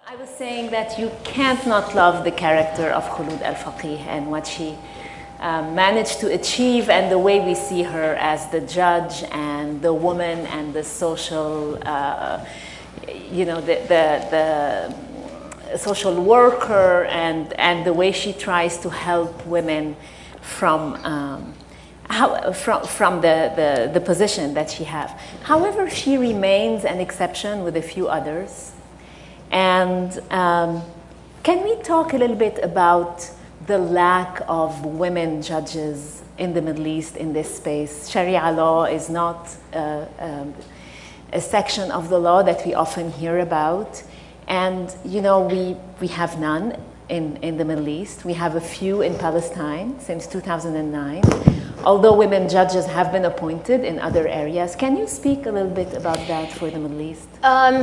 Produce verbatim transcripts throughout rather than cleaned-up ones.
I was saying that you can't not love the character of Khulud Al-Faqih and what she um, managed to achieve, and the way we see her as the judge and the woman and the social, uh, you know, the, the, the social worker, and, and the way she tries to help women from, um, how, from, from the, the, the position that she has. However, she remains an exception with a few others. And um, can we talk a little bit about the lack of women judges in the Middle East in this space? Sharia law is not uh, um, a section of the law that we often hear about. And, you know, we, we have none in, in the Middle East. We have a few in Palestine since two thousand nine, although women judges have been appointed in other areas. Can you speak a little bit about that for the Middle East? Um,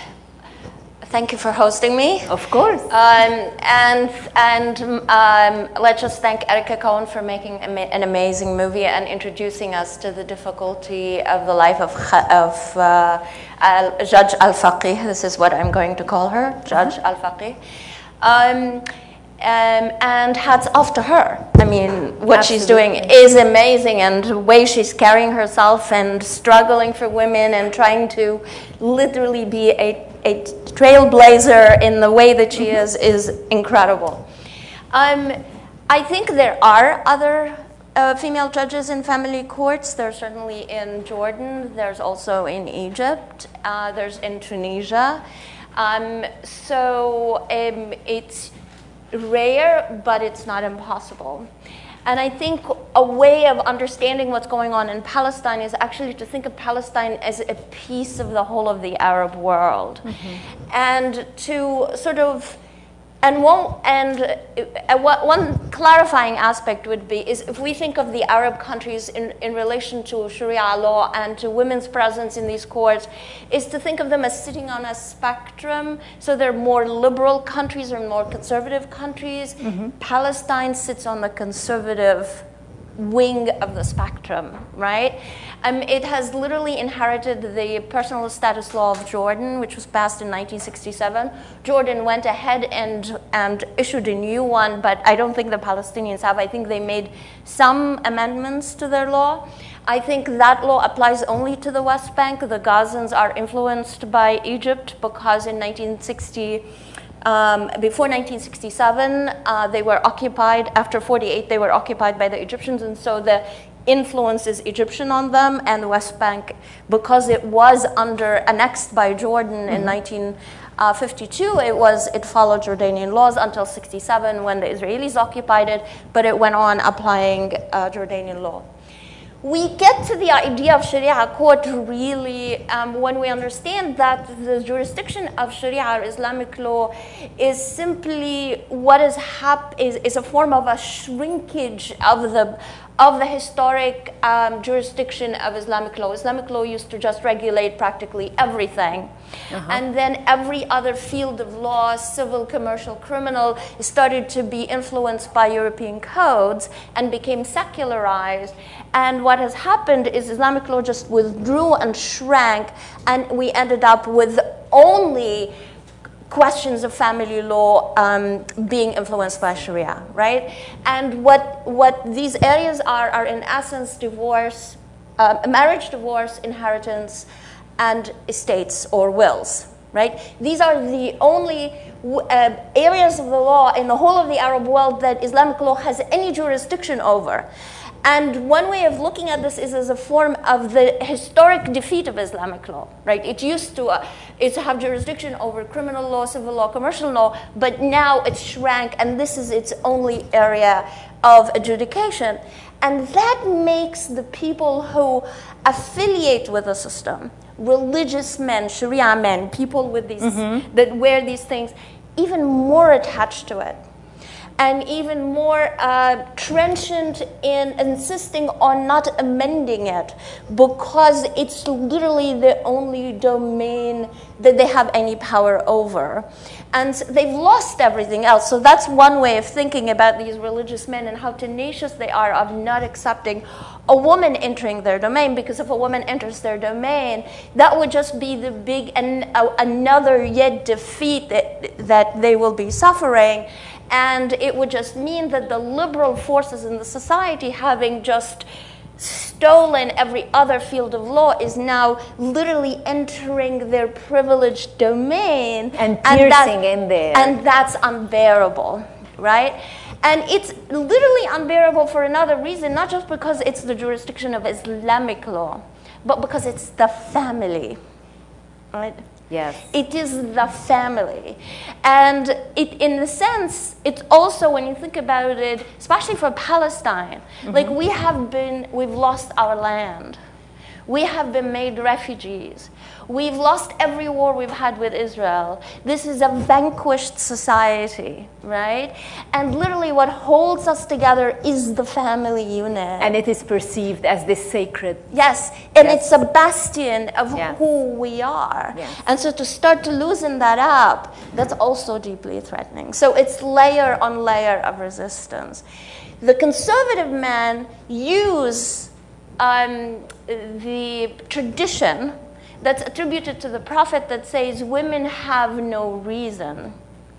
Thank you for hosting me. Of course. Um, and and um, let's just thank Erica Cohen for making an amazing movie and introducing us to the difficulty of the life of, of uh, Al, Judge Al-Faqih. This is what I'm going to call her, Judge uh-huh. Al-Faqih. Um, Um, and hats off to her. I mean, what Absolutely. She's doing is amazing, and the way she's carrying herself and struggling for women and trying to literally be a, a trailblazer in the way that she mm-hmm. is is incredible. Um, I think there are other uh, female judges in family courts. There's certainly in Jordan. There's also in Egypt. Uh, there's in Tunisia. Um, so um, it's rare, but it's not impossible. And I think a way of understanding what's going on in Palestine is actually to think of Palestine as a piece of the whole of the Arab world. Mm-hmm. And to sort of, and one, and uh, one clarifying aspect would be, is if we think of the Arab countries in, in relation to Sharia law and to women's presence in these courts, is to think of them as sitting on a spectrum. So they're more liberal countries or more conservative countries. Mm-hmm. Palestine sits on the conservative wing of the spectrum, right? Um, it has literally inherited the personal status law of Jordan, which was passed in nineteen sixty-seven. Jordan went ahead and, and issued a new one, but I don't think the Palestinians have. I think they made some amendments to their law. I think that law applies only to the West Bank. The Gazans are influenced by Egypt because in nineteen sixty, Um, before nineteen sixty-seven, uh, they were occupied. After forty-eight, they were occupied by the Egyptians, and so the influence is Egyptian on them. And the West Bank, because it was under annexed by Jordan mm-hmm. in nineteen fifty-two, it was it followed Jordanian laws until sixty-seven when the Israelis occupied it, but it went on applying uh, Jordanian law. We get to the idea of Sharia court really um, when we understand that the jurisdiction of Sharia or Islamic law is simply what is hap is, is a form of a shrinkage of the of the historic um, jurisdiction of Islamic law. Islamic law used to just regulate practically everything. Uh-huh. And then every other field of law, civil, commercial, criminal, started to be influenced by European codes and became secularized. And what has happened is Islamic law just withdrew and shrank, and we ended up with only questions of family law um, being influenced by Sharia, right? And what what these areas are are in essence divorce, uh, marriage, divorce, inheritance, and estates or wills, right? These are the only uh, areas of the law in the whole of the Arab world that Islamic law has any jurisdiction over. And one way of looking at this is as a form of the historic defeat of Islamic law, right? It used to, uh, it to have jurisdiction over criminal law, civil law, commercial law, but now it shrank, and this is its only area of adjudication. And that makes the people who affiliate with the system, religious men, Sharia men, people with these mm-hmm. that wear these things, even more attached to it. and even more uh, trenchant in insisting on not amending it because it's literally the only domain that they have any power over. And they've lost everything else. So that's one way of thinking about these religious men and how tenacious they are of not accepting a woman entering their domain, because if a woman enters their domain, that would just be the big and uh, another yet defeat that, that they will be suffering. And it would just mean that the liberal forces in the society, having just stolen every other field of law, is now literally entering their privileged domain. And piercing and that, in there. And that's unbearable, right? And it's literally unbearable for another reason, not just because it's the jurisdiction of Islamic law, but because it's the family, right? Yes. It is the family. And it, in a sense, it's also, when you think about it, especially for Palestine, mm-hmm. like we have been, we've lost our land. We have been made refugees. We've lost every war we've had with Israel. This is a vanquished society, right? And literally what holds us together is the family unit. And it is perceived as this sacred. Yes, and yes. it's a bastion of yes. who we are. Yes. And so to start to loosen that up, that's also deeply threatening. So it's layer on layer of resistance. The conservative men use um, the tradition that's attributed to the Prophet that says women have no reason.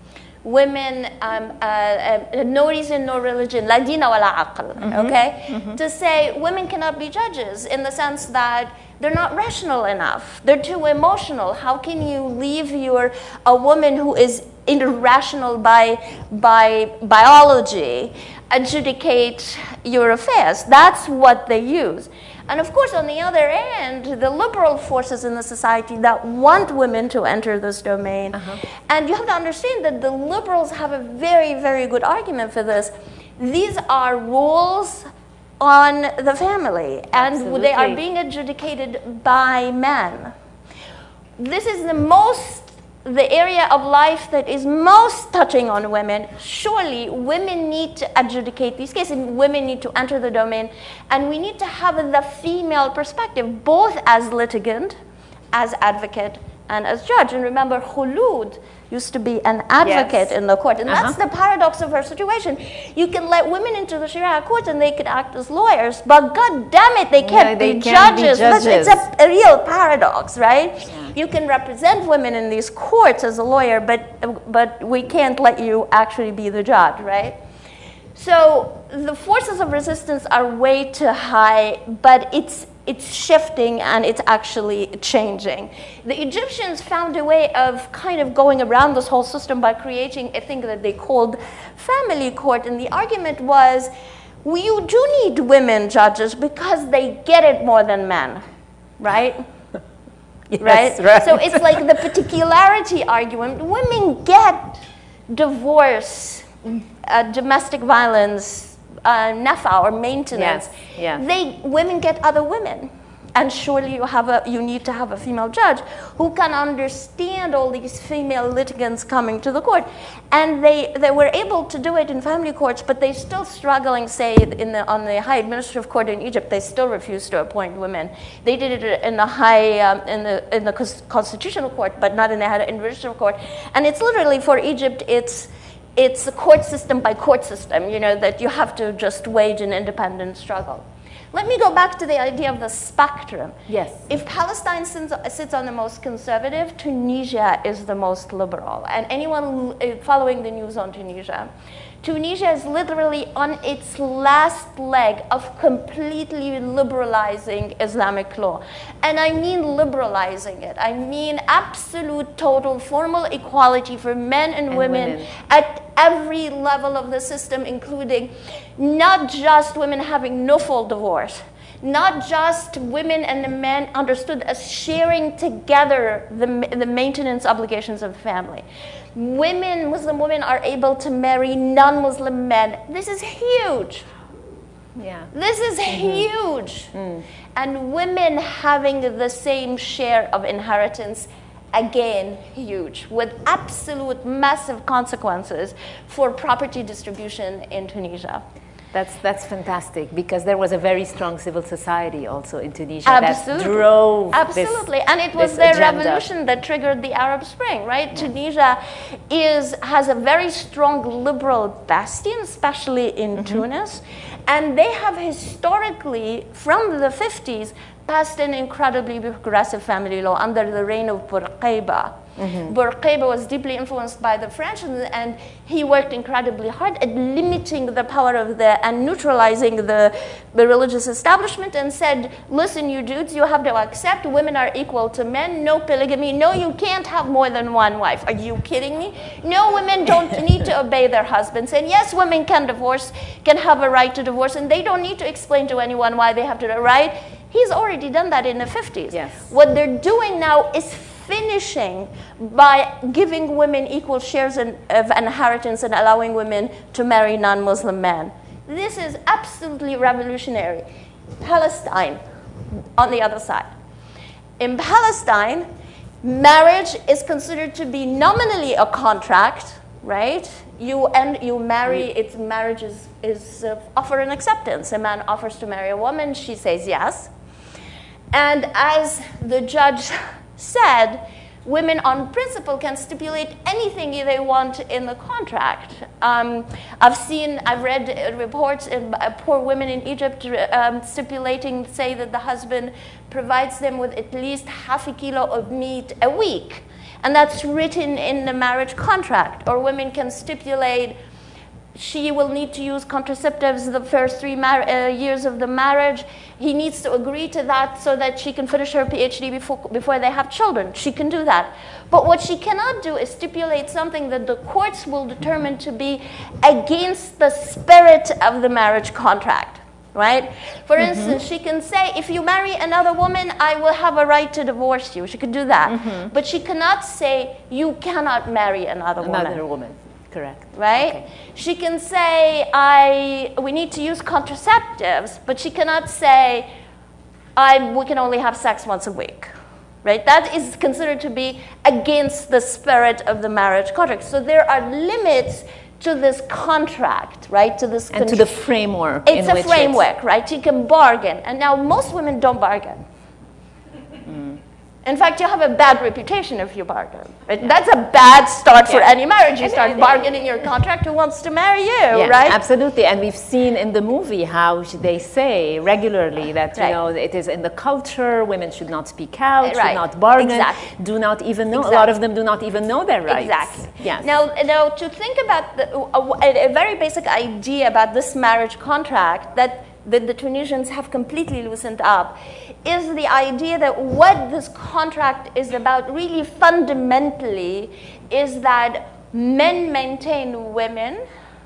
Women, um, uh, uh, no reason, no religion, la dina wa la aql, mm-hmm. okay? Mm-hmm. To say women cannot be judges in the sense that they're not rational enough. They're too emotional. How can you leave your, a woman who is irrational by, by biology, adjudicate your affairs? That's what they use. And of course, on the other end, the liberal forces in the society that want women to enter this domain. Uh-huh. And you have to understand that the liberals have a very, very good argument for this. These are rules on the family, and Absolutely. They are being adjudicated by men. This is the most the area of life that is most touching on women. Surely women need to adjudicate these cases, women need to enter the domain, and we need to have the female perspective, both as litigant, as advocate, and as judge. And remember, Khulud used to be an advocate yes. in the court, and uh-huh. that's the paradox of her situation. You can let women into the Sharia court and they could act as lawyers, but god damn it, they can't, yeah, they be, can't judges. be judges. It's a, a real paradox, right? Yeah. You can represent women in these courts as a lawyer, but, but we can't let you actually be the judge, right? So the forces of resistance are way too high, but it's It's shifting and it's actually changing. The Egyptians found a way of kind of going around this whole system by creating a thing that they called family court. And the argument was, well, you do need women judges because they get it more than men, right? Yes, right? right? So it's like the particularity argument. Women get divorce, uh, domestic violence, Uh, nafa or maintenance. Yes, yeah. They women get other women, and surely you have a you need to have a female judge who can understand all these female litigants coming to the court, and they they were able to do it in family courts, but they're still struggling. Say in the on the high administrative court in Egypt, they still refuse to appoint women. They did it in the high um, in the in the constitutional court, but not in the high administrative court. And it's literally for Egypt, it's. It's a court system by court system, you know, that you have to just wage an independent struggle. Let me go back to the idea of the spectrum. Yes. If Palestine sits on the most conservative, Tunisia is the most liberal. And anyone following the news on Tunisia, Tunisia is literally on its last leg of completely liberalizing Islamic law. And I mean liberalizing it. I mean absolute, total, formal equality for men and, and women, women at every level of the system, including not just women having no full divorce, not just women and the men understood as sharing together the, the maintenance obligations of the family. Women, Muslim women, are able to marry non-Muslim men. This is huge. Yeah. This is mm-hmm. huge. Mm. And women having the same share of inheritance again, huge, with absolute massive consequences for property distribution in Tunisia. That's, that's fantastic, because there was a very strong civil society also in Tunisia Absolutely. that drove Absolutely. this, and it was this the agenda. revolution that triggered the Arab Spring, right? Yeah. Tunisia is, has a very strong liberal bastion, especially in mm-hmm. Tunis. And they have historically, from the fifties, passed an incredibly progressive family law under the reign of Bourguiba. Mm-hmm. Bourguiba was deeply influenced by the French, and, and he worked incredibly hard at limiting the power of the and neutralizing the, the religious establishment, and said, listen, you dudes, you have to accept women are equal to men, no polygamy, no, you can't have more than one wife. Are you kidding me? No, women don't need to obey their husbands, and yes, women can divorce, can have a right to divorce, and they don't need to explain to anyone why they have to, right? He's already done that in the fifties. Yes. What they're doing now is finishing by giving women equal shares in, of inheritance and allowing women to marry non-Muslim men. This is absolutely revolutionary. Palestine, on the other side. In Palestine, marriage is considered to be nominally a contract, right? You and you marry, it's marriage is, is uh, offer and acceptance. A man offers to marry a woman, she says yes. And as the judge said, women on principle can stipulate anything they want in the contract. Um, I've seen, I've read uh, reports of uh, poor women in Egypt um, stipulating, say that the husband provides them with at least half a kilo of meat a week. And that's written in the marriage contract. Or women can stipulate she will need to use contraceptives the first three uh, years of the marriage. He needs to agree to that so that she can finish her PhD before, before they have children. She can do that. But what she cannot do is stipulate something that the courts will determine to be against the spirit of the marriage contract, right? For mm-hmm. instance, she can say, if you marry another woman, I will have a right to divorce you. She could do that. Mm-hmm. But she cannot say, you cannot marry another, another woman. Another woman. Correct. Right? Okay. She can say, I, we need to use contraceptives, but she cannot say, I, we can only have sex once a week. Right? That is considered to be against the spirit of the marriage contract. So there are limits to this contract, right? To this and to the framework. It's a framework, right? You can bargain. And now most women don't bargain. In fact, you have a bad reputation if you bargain. Right? That's a bad start for yeah. any marriage. You and start bargaining your contract, who wants to marry you, yeah, right? Absolutely. And we've seen in the movie how they say regularly that, you right. know, it is in the culture, women should not speak out, right. should not bargain, exactly. do not even know, exactly. a lot of them do not even know their rights. Exactly. Yes. Now, now to think about the, a, a very basic idea about this marriage contract that that the Tunisians have completely loosened up, is the idea that what this contract is about really fundamentally is that men maintain women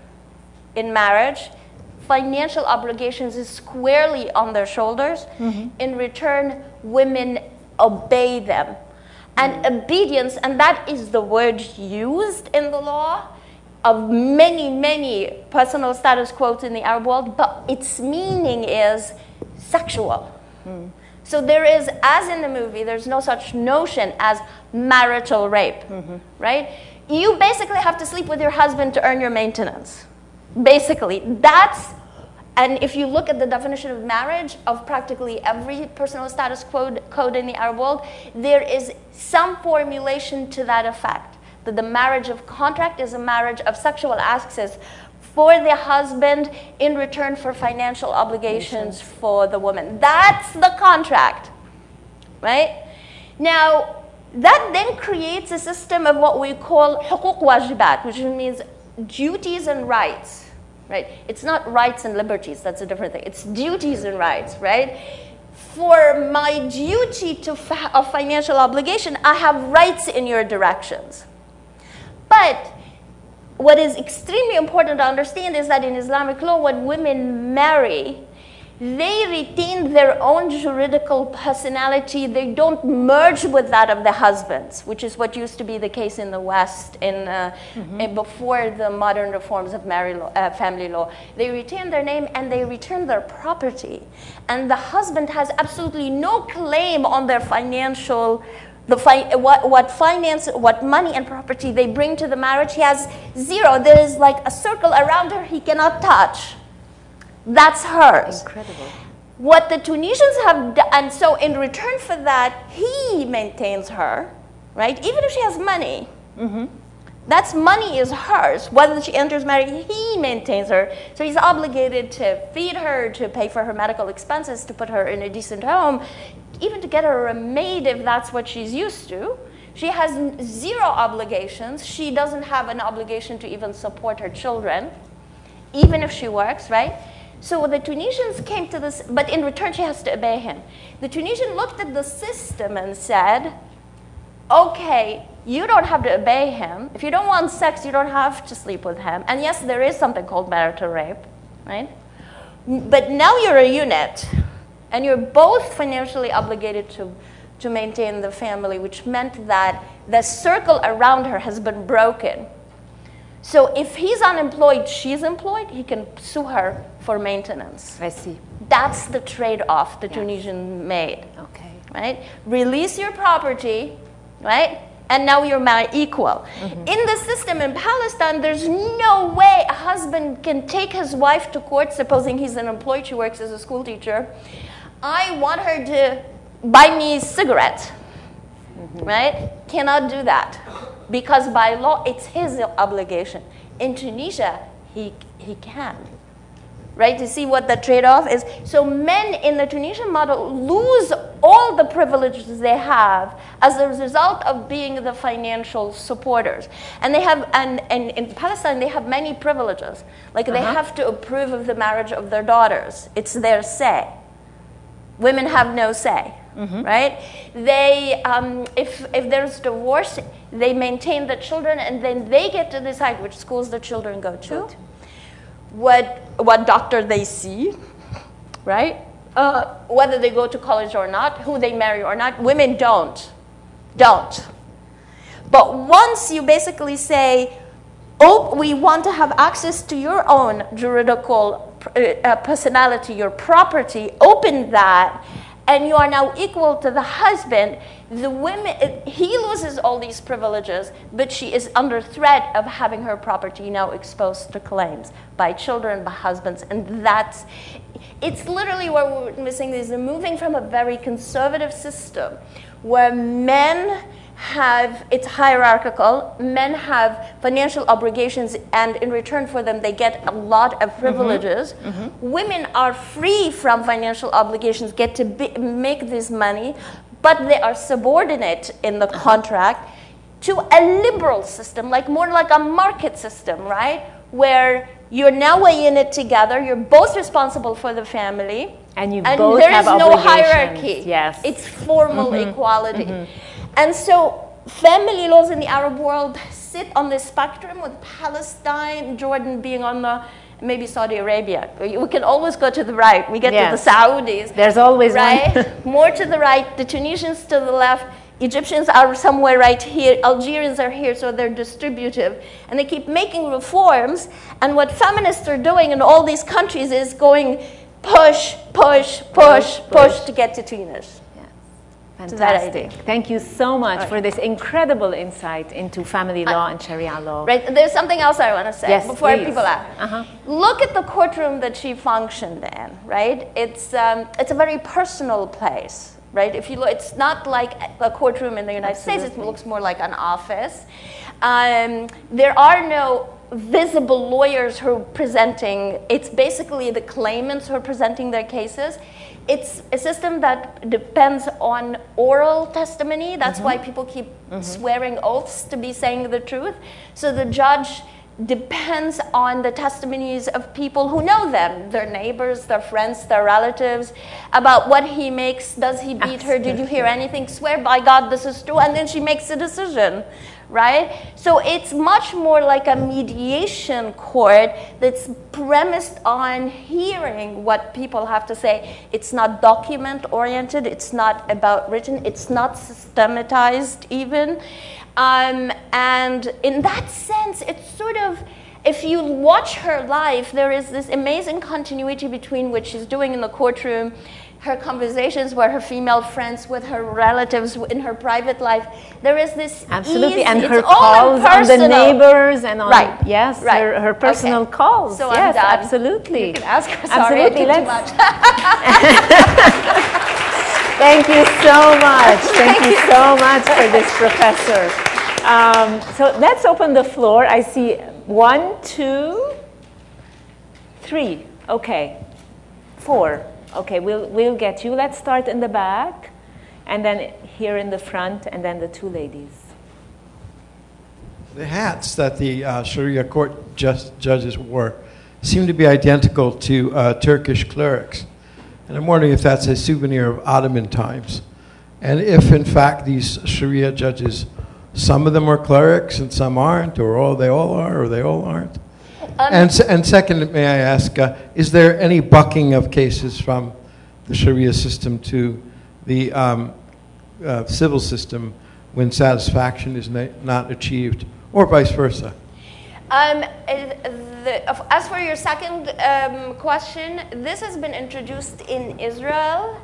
in marriage, financial obligations is squarely on their shoulders, mm-hmm. in return women obey them. And mm-hmm. obedience, and that is the word used in the law, of many, many personal status quotes in the Arab world, but its meaning is sexual. Mm. So there is, as in the movie, there's no such notion as marital rape, mm-hmm. right? You basically have to sleep with your husband to earn your maintenance. Basically, that's, and if you look at the definition of marriage of practically every personal status code, code in the Arab world, there is some formulation to that effect. That the marriage of contract is a marriage of sexual access for the husband in return for financial obligations for the woman. That's the contract, right? Now, that then creates a system of what we call حقوق واجبات, which means duties and rights, right? It's not rights and liberties, that's a different thing. It's duties and rights, right? For my duty to fa- of financial obligation, I have rights in your directions. But what is extremely important to understand is that in Islamic law, when women marry, they retain their own juridical personality. They don't merge with that of the husbands, which is what used to be the case in the West in, uh, mm-hmm. in before the modern reforms of marriage law, uh, family law. They retain their name and they return their property. And the husband has absolutely no claim on their financial The fi- what, what finance, what money and property they bring to the marriage, he has zero. There is like a circle around her he cannot touch. That's hers. Incredible. What the Tunisians have done, and so in return for that, he maintains her, right? Even if she has money, mm-hmm. That's money is hers. Whether she enters marriage, he maintains her. So he's obligated to feed her, to pay for her medical expenses, to put her in a decent home, even to get her a maid if that's what she's used to. She has zero obligations. She doesn't have an obligation to even support her children, even if she works, right? So the Tunisians came to this, but in return she has to obey him. The Tunisian looked at the system and said, okay, you don't have to obey him. If you don't want sex, you don't have to sleep with him. And yes, there is something called marital rape, right? But now you're a unit, and you're both financially obligated to, to maintain the family, which meant that the circle around her has been broken. So if he's unemployed, she's employed, he can sue her for maintenance. I see. That's the trade-off the Yes. Tunisian made. Okay. Right? Release your property, right? And now you're my equal. Mm-hmm. In the system in Palestine, there's no way a husband can take his wife to court, supposing he's an employee, she works as a school teacher. I want her to buy me cigarettes, mm-hmm. right? Cannot do that. Because by law, it's his obligation. In Tunisia, he, he can. Right? You see what the trade-off is? So men in the Tunisian model lose all the privileges they have as a result of being the financial supporters. And they have, and, and in Palestine, they have many privileges. Like uh-huh. they have to approve of the marriage of their daughters. It's their say. Women have no say. Mm-hmm. Right? They, um, if if there's divorce, they maintain the children, and then they get to decide which schools the children go to, Good. what what doctor they see, right? Uh, whether they go to college or not, who they marry or not. Women don't, don't. But once you basically say, oh, we want to have access to your own juridical uh, personality, your property, open that. And you are now equal to the husband, the women, he loses all these privileges, but she is under threat of having her property now exposed to claims by children, by husbands, and that's, it's literally what we're missing is moving from a very conservative system where men have, it's hierarchical, men have financial obligations, and in return for them they get a lot of privileges. Mm-hmm. Mm-hmm. Women are free from financial obligations, get to be, make this money, but they are subordinate in the contract to a liberal system, like more like a market system, right? Where you're now in it together, you're both responsible for the family, and you and both there have is no obligations. Hierarchy. Yes. It's formal mm-hmm. equality. Mm-hmm. And so family laws in the Arab world sit on this spectrum, with Palestine, Jordan being on the, maybe Saudi Arabia. We can always go to the right. We get yes. to the Saudis. There's always right? one. More to the right, the Tunisians to the left, Egyptians are somewhere right here, Algerians are here, so they're distributive. And they keep making reforms, and what feminists are doing in all these countries is going push, push, push, push, push to get to Tunis. Fantastic. Thank you so much right. for this incredible insight into family law uh, and Sharia law. Right. There's something else I want to say yes, before please. people ask. Uh-huh. Look at the courtroom that she functioned in, right? It's, um, it's a very personal place, right? If you look, it's not like a courtroom in the United Absolutely. States. It looks more like an office. Um, there are no visible lawyers who are presenting. It's basically the claimants who are presenting their cases. It's a system that depends on oral testimony. That's mm-hmm. why people keep mm-hmm. swearing oaths to be saying the truth. So the judge depends on the testimonies of people who know them, their neighbors, their friends, their relatives, about what he makes. Does he beat Absolutely. Her? Did you hear anything? Swear by God this is true. And then she makes a decision. Right? So it's much more like a mediation court that's premised on hearing what people have to say. It's not document-oriented. It's not about written. It's not systematized even. Um, and in that sense, it's sort of, if you watch her life, there is this amazing continuity between what she's doing in the courtroom, her conversations with her female friends, with her relatives, in her private life. There is this absolutely, ease. and It's her all calls on the impersonal. neighbors and on Right. yes, Right. her, her personal Okay. calls. So I'm yes, done. absolutely. You can ask her. Sorry, Absolutely. I did too Let's- much. Thank you so much. Thank, Thank you, you. so much for this, Professor. Um, so let's open the floor. I see one, two, three. Okay, four. Okay, we'll we'll get you. Let's start in the back, and then here in the front, and then the two ladies. The hats that the uh, Sharia court just judges wore seem to be identical to uh, Turkish clerics. And I'm wondering if that's a souvenir of Ottoman times. And if, in fact, these Sharia judges, some of them are clerics and some aren't, or all they all are, or they all aren't. Um, and, s- and second, may I ask, uh, is there any bucking of cases from the Sharia system to the um, uh, civil system when satisfaction is na- not achieved, or vice versa? Um, uh, the, of- as for your second um, question, this has been introduced in Israel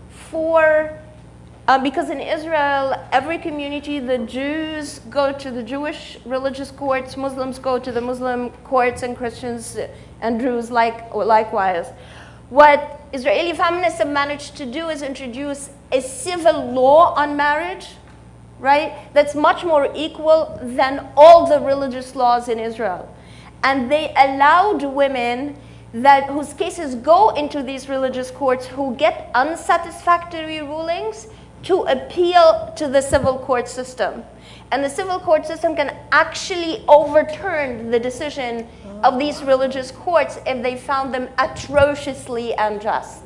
for, uh, because in Israel, every community, the Jews go to the Jewish religious courts, Muslims go to the Muslim courts, and Christians and Druze like, likewise. What Israeli feminists have managed to do is introduce a civil law on marriage, right? That's much more equal than all the religious laws in Israel. And they allowed women that whose cases go into these religious courts who get unsatisfactory rulings to appeal to the civil court system. And the civil court system can actually overturn the decision of these religious courts if they found them atrociously unjust.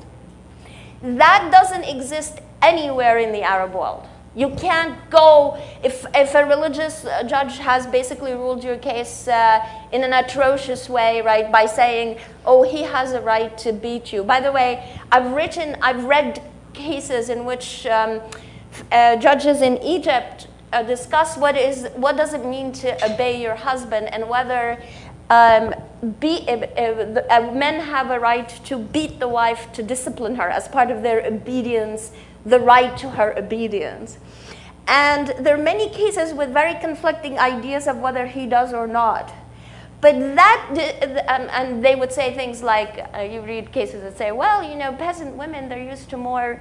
That doesn't exist anywhere in the Arab world. You can't go, if, if a religious uh, judge has basically ruled your case uh, in an atrocious way, right, by saying, oh, he has a right to beat you. By the way, I've written, I've read cases in which um, uh, judges in Egypt uh, discuss what is, what does it mean to obey your husband, and whether um, be, uh, uh, uh, men have a right to beat the wife to discipline her as part of their obedience, the right to her obedience. And there are many cases with very conflicting ideas of whether he does or not. But that, um, and they would say things like, uh, you read cases that say, well, you know, peasant women, they're used to more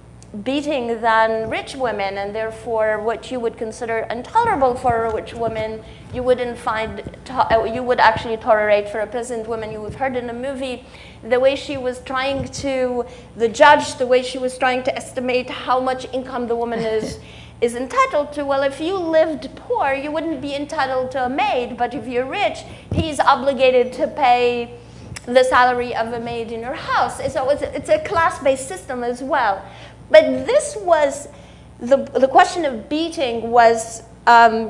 beating than rich women, and therefore what you would consider intolerable for a rich woman, you wouldn't find, to- you would actually tolerate for a peasant woman. You've heard in the movie the way she was trying to, the judge, the way she was trying to estimate how much income the woman is is entitled to. Well, if you lived poor, you wouldn't be entitled to a maid, but if you're rich, he's obligated to pay the salary of a maid in your house. So it's a, it's a class-based system as well. But this was, the, the question of beating was um,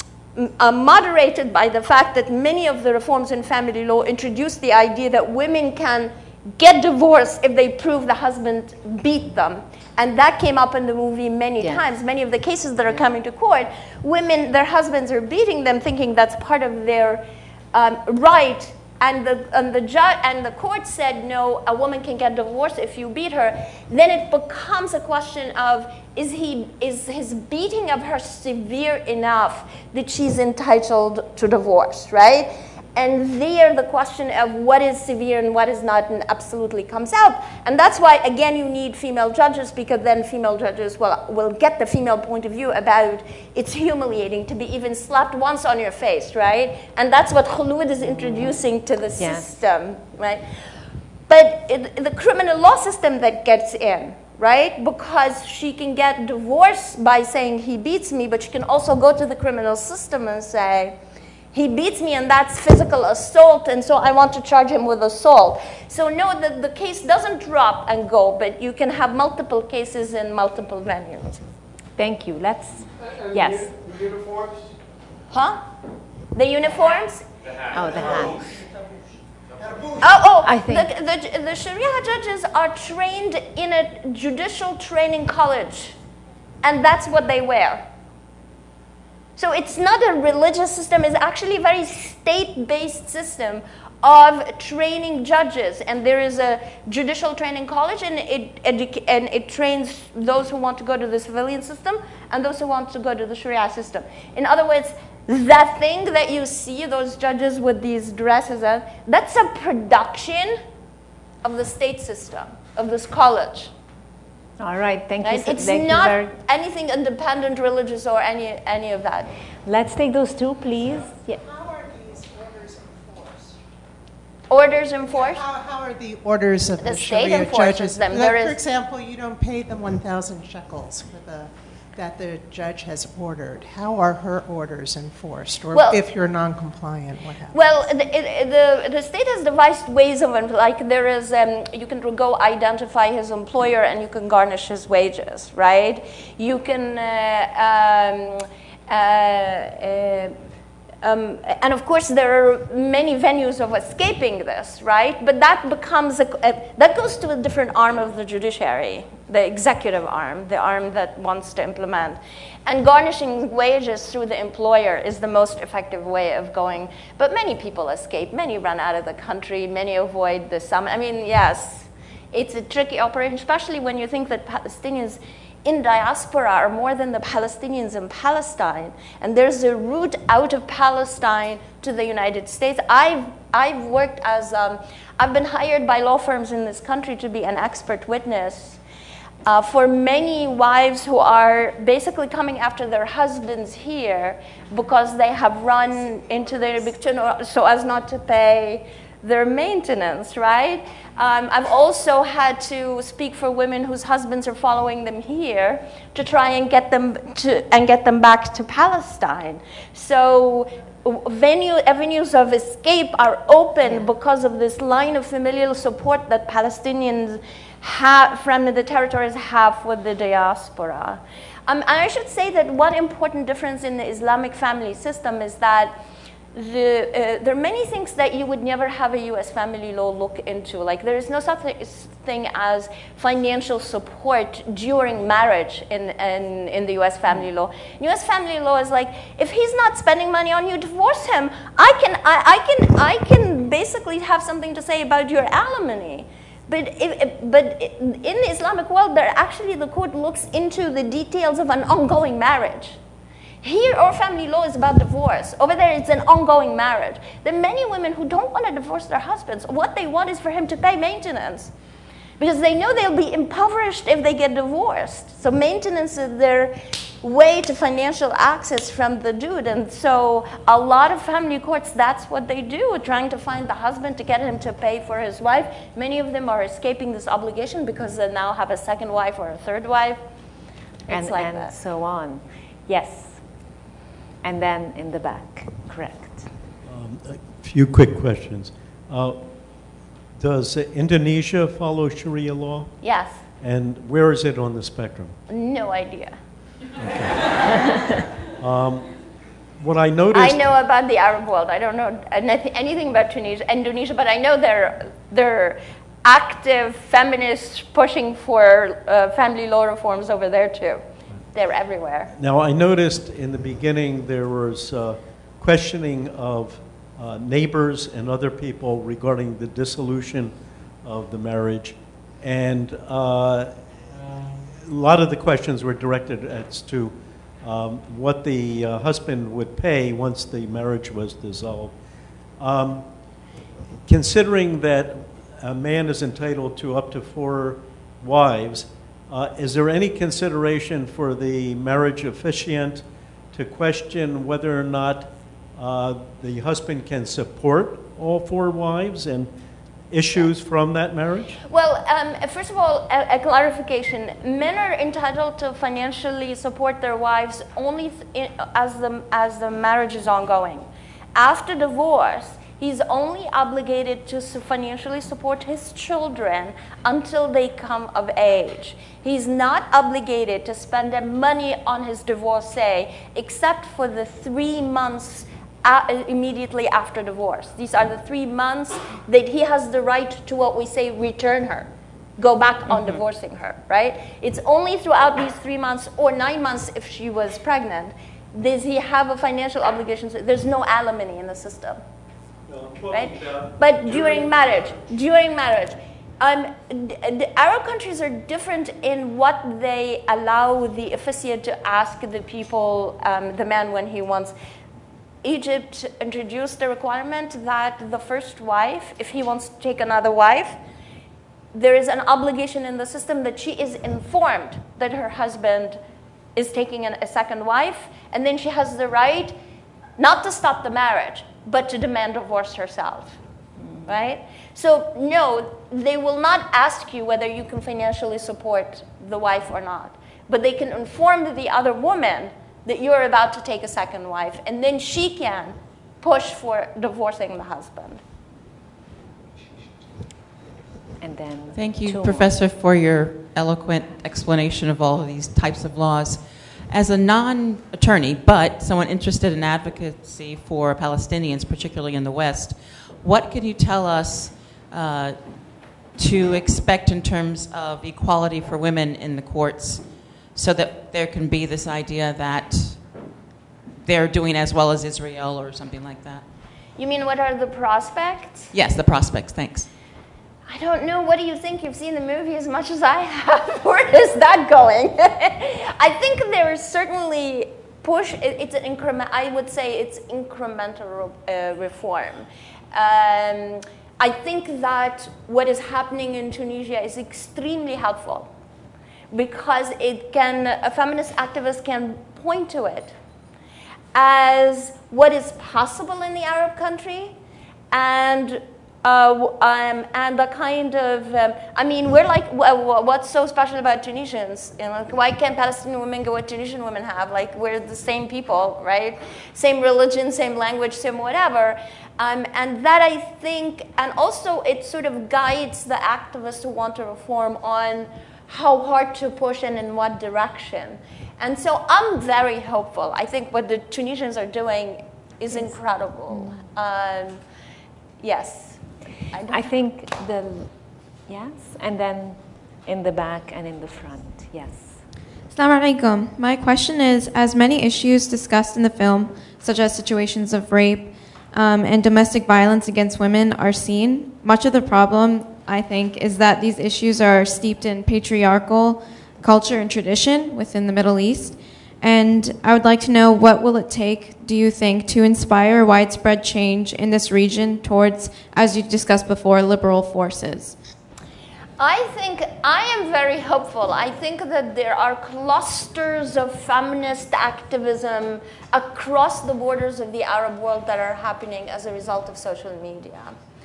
uh, moderated by the fact that many of the reforms in family law introduced the idea that women can get divorced if they prove the husband beat them. And that came up in the movie many Yes. times. Many of the cases that are coming to court, women, their husbands are beating them, thinking that's part of their um, right. And the, and the judge and the court said, no, a woman can get divorced if you beat her. Then it becomes a question of, is he is his beating of her severe enough that she's entitled to divorce, right? And there the question of what is severe and what is not absolutely comes out. And that's why, again, you need female judges, because then female judges will, will get the female point of view about it's humiliating to be even slapped once on your face, right? And that's what Khulud is introducing to the Yes. system, right? But it, the criminal law system that gets in, right? Because she can get divorced by saying he beats me, but she can also go to the criminal system and say, he beats me and that's physical assault, and so I want to charge him with assault. So no, the, the case doesn't drop and go, but you can have multiple cases in multiple venues. Thank you. Let's, And yes. The, the uniforms? Huh? The uniforms? Oh, the hand. Oh, oh, I think- The, the, the Sharia judges are trained in a judicial training college, and that's what they wear. So it's not a religious system, it's actually a very state-based system of training judges, and there is a judicial training college, and it educa- and it trains those who want to go to the civilian system and those who want to go to the Sharia system. In other words, that thing that you see, those judges with these dresses, uh, that's a production of the state system, of this college. All right, thank Right? you. so- It's thank you not very- anything independent, religious, or any any of that. Let's take those two, please. Yeah. How are these orders enforced? Orders enforced. How, how are the orders of The the, state Sharia enforces judges? them. Like, There for is- example, you don't pay the one thousand shekels for the, that the judge has ordered. How are her orders enforced? Or Well- if you're non-compliant, what happens? Well, the, it, the, the state has devised ways of, like there is, um, you can go identify his employer and you can garnish his wages, right? You can, uh, um, uh, uh, um, and of course there are many venues of escaping this, right? But that becomes, a, a, that goes to a different arm of the judiciary, the executive arm, the arm that wants to implement. And garnishing wages through the employer is the most effective way of going. But many people escape. Many run out of the country. Many avoid the summit. I mean, yes, it's a tricky operation, especially when you think that Palestinians in diaspora are more than the Palestinians in Palestine. And there's a route out of Palestine to the United States. I've, I've worked as, um, I've been hired by law firms in this country to be an expert witness Uh, for many wives who are basically coming after their husbands here because they have run into their eviction so as not to pay their maintenance, right? Um, I've also had to speak for women whose husbands are following them here to try and get them to and get them back to Palestine. So venue avenues of escape are open because of this line of familial support that Palestinians have from the territories have with the diaspora. Um, and I should say that one important difference in the Islamic family system is that the, uh, there are many things that you would never have a U S family law look into. Like there is no such thing as financial support during marriage in, in, in the U S family law. U S family law is like, if he's not spending money on you, divorce him. I can, I, I can, I can basically have something to say about your alimony. But, if, but in the Islamic world, there actually the court looks into the details of an ongoing marriage. Here, our family law is about divorce. Over there, it's an ongoing marriage. There are many women who don't want to divorce their husbands. What they want is for him to pay maintenance, because they know they'll be impoverished if they get divorced. So maintenance is their way to financial access from the dude. And so a lot of family courts, that's what they do, trying to find the husband to get him to pay for his wife. Many of them are escaping this obligation because they now have a second wife or a third wife. It's and, like and that. so on. Yes. And then in the back, correct. Um, a few quick questions. Uh, does Indonesia follow Sharia law? Yes. And where is it on the spectrum? No idea. Um, what I noticed... I know about the Arab world. I don't know anything, anything about Tunisia, Indonesia, but I know they're, they're active feminists pushing for uh, family law reforms over there too. They're everywhere. Now, I noticed in the beginning there was uh, questioning of uh, neighbors and other people regarding the dissolution of the marriage. And uh, a lot of the questions were directed as to um, what the uh, husband would pay once the marriage was dissolved. Um, considering that a man is entitled to up to four wives, Uh, is there any consideration for the marriage officiant to question whether or not uh, the husband can support all four wives and issues from that marriage? Well, um, first of all, a, a clarification. Men are entitled to financially support their wives only th in, as, the, as the marriage is ongoing. After divorce, he's only obligated to financially support his children until they come of age. He's not obligated to spend money on his divorcee except for the three months uh, immediately after divorce. These are the three months that he has the right to what we say return her, go back on mm-hmm. divorcing her, right? It's only throughout these three months or nine months if she was pregnant does he have a financial obligation. There's no alimony in the system. right? But during marriage, during marriage, um, the Arab countries are different in what they allow the officiant to ask the people, um, the man when he wants. Egypt introduced the requirement that the first wife, if he wants to take another wife, there is an obligation in the system that she is informed that her husband is taking an, a second wife, and then she has the right not to stop the marriage, but to demand divorce herself, right? So no, they will not ask you whether you can financially support the wife or not, but they can inform the other woman that you're about to take a second wife, and then she can push for divorcing the husband. And then Thank you, two Professor, for your eloquent explanation of all of these types of laws. As a non-attorney, but someone interested in advocacy for Palestinians, particularly in the West, what can you tell us uh, to expect in terms of equality for women in the courts, so that there can be this idea that they're doing as well as Israel or something like that? You mean what are the prospects? Yes, the prospects. Thanks. I don't know. What do you think? You've seen the movie as much as I have. Where is that going? I think there is certainly push. It, it's an increment. I would say it's incremental uh, reform. Um, I think that what is happening in Tunisia is extremely helpful, because it can, a feminist activist can point to it as what is possible in the Arab country, and uh, um, and the kind of, um, I mean, we're like, what's so special about Tunisians? You know, like, why can't Palestinian women get what Tunisian women have? Like, we're the same people, right? Same religion, same language, same whatever. Um, and that, I think, and also it sort of guides the activists who want to reform on how hard to push and in what direction. And so I'm very hopeful. I think what the Tunisians are doing is incredible. Um, yes. I, I think the, yes, and then in the back and in the front, yes. Assalamu alaikum. My question is, as many issues discussed in the film, such as situations of rape um, and domestic violence against women are seen, much of the problem, I think, is that these issues are steeped in patriarchal culture and tradition within the Middle East. And I would like to know, what will it take, do you think, to inspire widespread change in this region towards, as you discussed before, liberal forces? I think I am very hopeful. I think that there are clusters of feminist activism across the borders of the Arab world that are happening as a result of social media.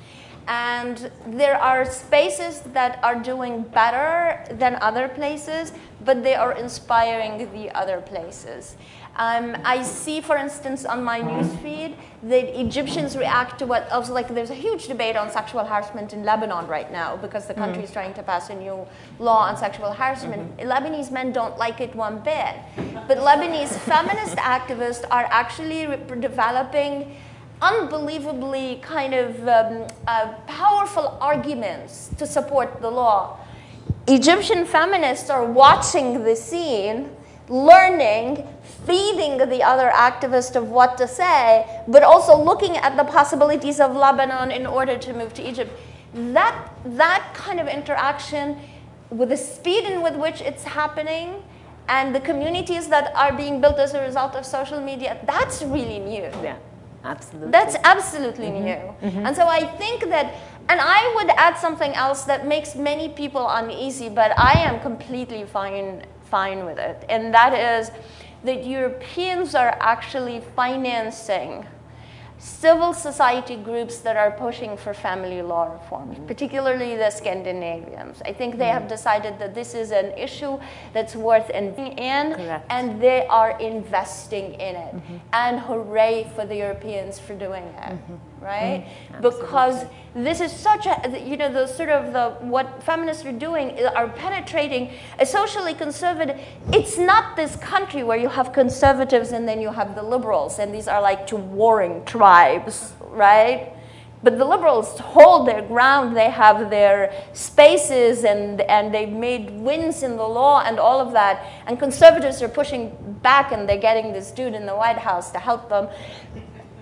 And there are spaces that are doing better than other places, but they are inspiring the other places. Um, I see, for instance, on my newsfeed that Egyptians react to what, also like there's a huge debate on sexual harassment in Lebanon right now, because the country is mm. trying to pass a new law on sexual harassment. Mm-hmm. Lebanese men don't like it one bit. But Lebanese feminist activists are actually re- developing unbelievably kind of um, uh, powerful arguments to support the law. Egyptian feminists are watching the scene, learning, feeding the other activists of what to say, but also looking at the possibilities of Lebanon in order to move to Egypt. That, that kind of interaction, with the speed in with which it's happening, and the communities that are being built as a result of social media, that's really new. Yeah. Absolutely. That's absolutely mm-hmm. new. Mm-hmm. And so I think that, and I would add something else that makes many people uneasy, but I am completely fine, fine with it. And that is that Europeans are actually financing civil society groups that are pushing for family law reform, mm-hmm. particularly the Scandinavians. I think they mm-hmm. have decided that this is an issue that's worth investing in, Correct. And they are investing in it. Mm-hmm. And hooray for the Europeans for doing it, mm-hmm. right? Mm-hmm. Because this is such a, you know, the sort of the, what feminists are doing are penetrating a socially conservative, it's not this country where you have conservatives and then you have the liberals, and these are like two warring tribes, right? But the liberals hold their ground, they have their spaces, and, and they've made wins in the law and all of that, and conservatives are pushing back, and they're getting this dude in the White House to help them.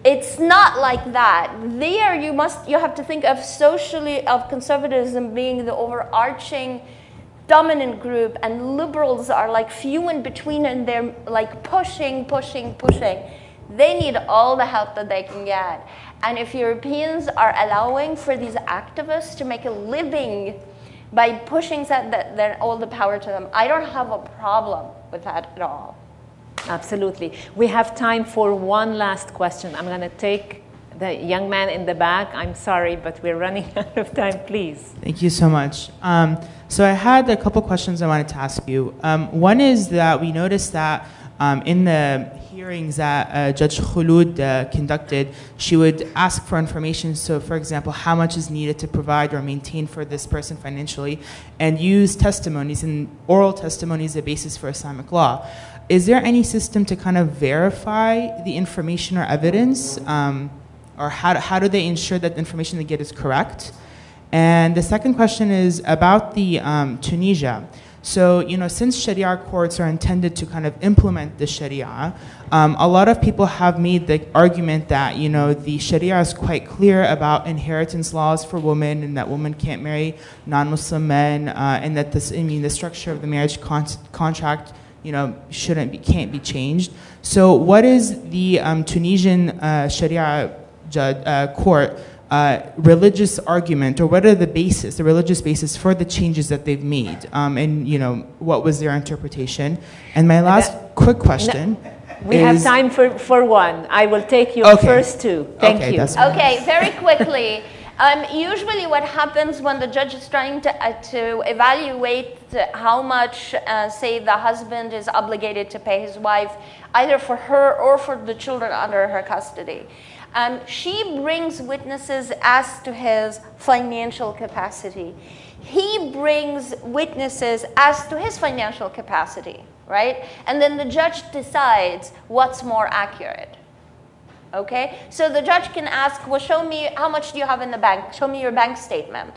It's not like that. There you must, you have to think of socially, of conservatism being the overarching dominant group, and liberals are like few in between, and they're like pushing, pushing, pushing. They need all the help that they can get. And if Europeans are allowing for these activists to make a living by pushing that, that, that all the power to them, I don't have a problem with that at all. Absolutely. We have time for one last question. I'm going to take the young man in the back. I'm sorry, but we're running out of time, please. Thank you so much. Um, so I had a couple questions I wanted to ask you. Um, one is that we noticed that um, in the hearings that uh, Judge Khulud uh, conducted, she would ask for information. So, for example, how much is needed to provide or maintain for this person financially, and use testimonies and oral testimony as a basis for Islamic law. Is there any system to kind of verify the information or evidence, um, or how do, how do they ensure that the information they get is correct? And the second question is about the um, Tunisia. So, you know, since Sharia courts are intended to kind of implement the Sharia, um, a lot of people have made the argument that, you know, the Sharia is quite clear about inheritance laws for women, and that women can't marry non-Muslim men, uh, and that this, I mean, the structure of the marriage con contract, you know, shouldn't be, can't be changed. So, what is the um, Tunisian uh, Sharia judge, uh, court Uh, religious argument, or what are the basis, the religious basis for the changes that they've made, um, and you know, what was their interpretation? And my last that, quick question. No, we is, have time for, for one. I will take your okay. first two. Thank okay, you. Okay, very quickly. Um, usually what happens when the judge is trying to, uh, to evaluate how much, uh, say, the husband is obligated to pay his wife, either for her or for the children under her custody. Um, she brings witnesses as to his financial capacity. He brings witnesses as to his financial capacity, right? And then the judge decides what's more accurate. Okay? So the judge can ask, well, show me, how much do you have in the bank? Show me your bank statement.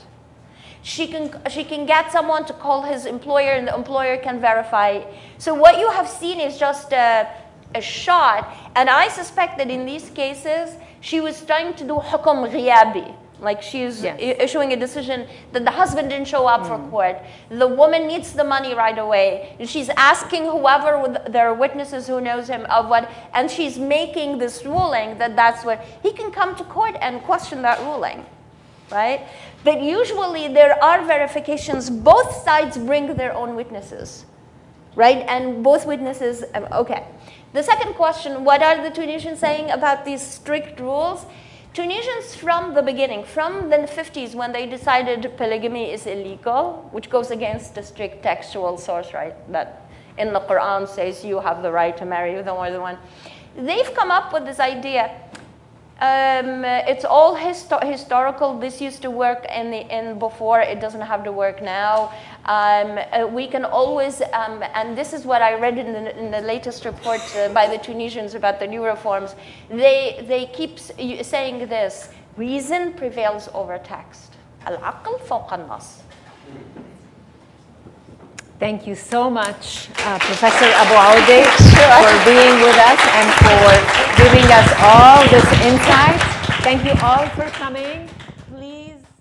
She can, she can get someone to call his employer, and the employer can verify. So what you have seen is just a, a shot, and I suspect that in these cases, she was trying to do hukum ghiyabi, like she's yes. issuing a decision that the husband didn't show up mm. for court. The woman needs the money right away. And she's asking whoever, with, there are witnesses who knows him of what, and she's making this ruling that that's what, he can come to court and question that ruling, right? But usually there are verifications, both sides bring their own witnesses, right? And both witnesses, okay. The second question, what are the Tunisians saying about these strict rules? Tunisians from the beginning, from the fifties when they decided polygamy is illegal, which goes against the strict textual source, right, that in the Quran says you have the right to marry the more than one. They've come up with this idea. Um, it's all histo historical. This used to work in the in before. It doesn't have to work now. Um, uh, we can always, um, and this is what I read in the, in the latest report uh, by the Tunisians about the new reforms. They they keep saying this: reason prevails over text. Al-aql fawqa an-nas. Thank you so much, uh, Professor Abu Audeh, for being with us and for giving us all this insight. Thank you all for coming. Please.